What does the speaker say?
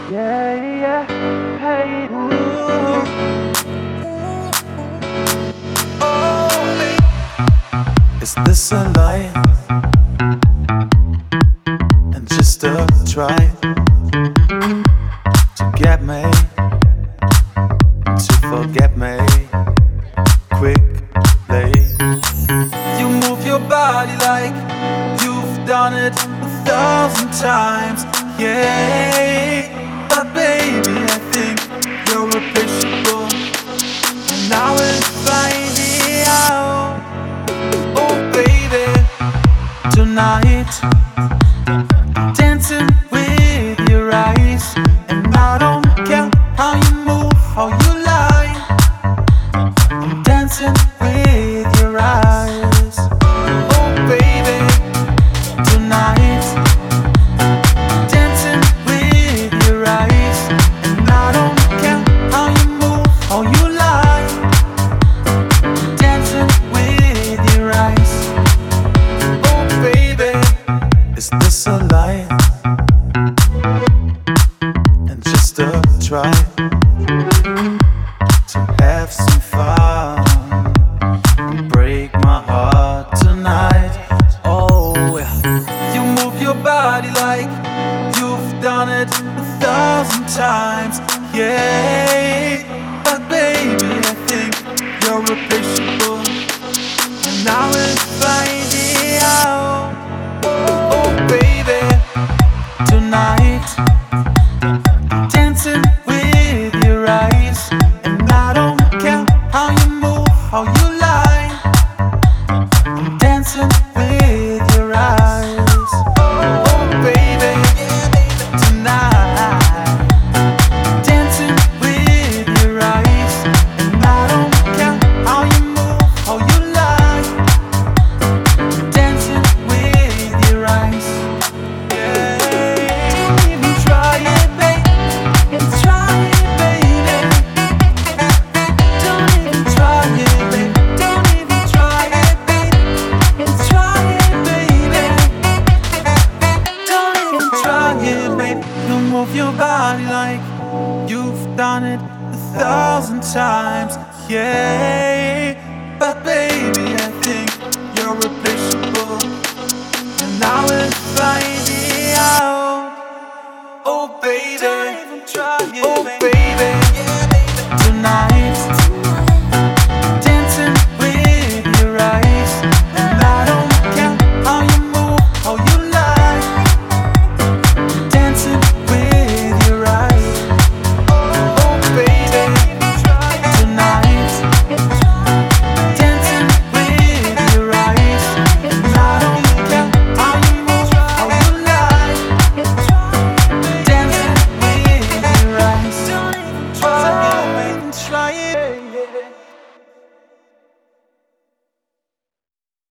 Yeah, yeah, hey, ooh. Is this a lie? And just a try to get me, to forget me quickly. You move your body like you've done it 1,000 times, yeah. But baby, I think you're replaceable, and I will find it out. Oh baby, tonight dancing with your eyes, and I don't care how you move, how you lie. I'm dancing with your eyes. Oh baby, tonight dancing with your eyes, and I don't care how you move, how you lie. I'm dancing with your eyes. Oh baby, is this a lie? And just a try to have some fun and break my heart tonight. Oh, yeah. You move your body like you've done it 1,000 times, yeah. But baby, I think you're replaceable, and I will find it out. Oh baby, tonight dancing with your eyes, and I don't care how you move, how you lie. I'm dancing with your eyes. Oh baby, tonight dancing with your eyes, and I don't care how you move, how you lie. I'm dancing with your eyes. Don't even try it, babe. And try it, baby. Don't even try it, babe. Don't even try it, babe. And try it, baby. Don't even try it, babe. You move your body like you've done it 1,000 times, yeah. But baby, I think you're replaceable, and I will find it out. Oh baby, oh baby, tonight